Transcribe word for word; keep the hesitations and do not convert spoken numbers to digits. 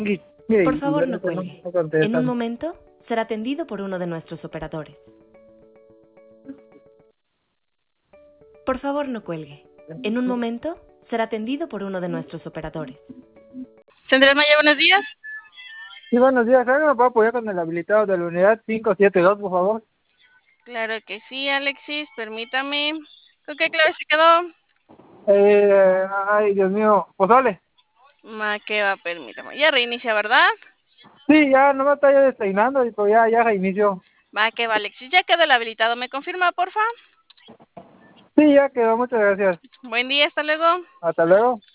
Y, Por y favor, bueno, no que no cuelgue. me En un contestan. momento será atendido por uno de nuestros operadores. Por favor, no cuelgue. En un momento será atendido por uno de nuestros operadores. Central Maya, buenos días. Sí, buenos días. ¿Alguien me puede apoyar con el habilitado de la unidad cinco siete dos, por favor? Claro que sí, Alexis, permítame. ¿Con qué clave se quedó? Eh, ay, Dios mío. Pues vale. Ma, ¿qué va? Permítame. Ya reinicia, ¿verdad? Sí, ya no me está ya despeinando y pues ya, ya reinició. Va, que va, Alexis. Ya quedó el habilitado. ¿Me confirma, porfa? Sí, ya quedó. Muchas gracias. Buen día, hasta luego. Hasta luego.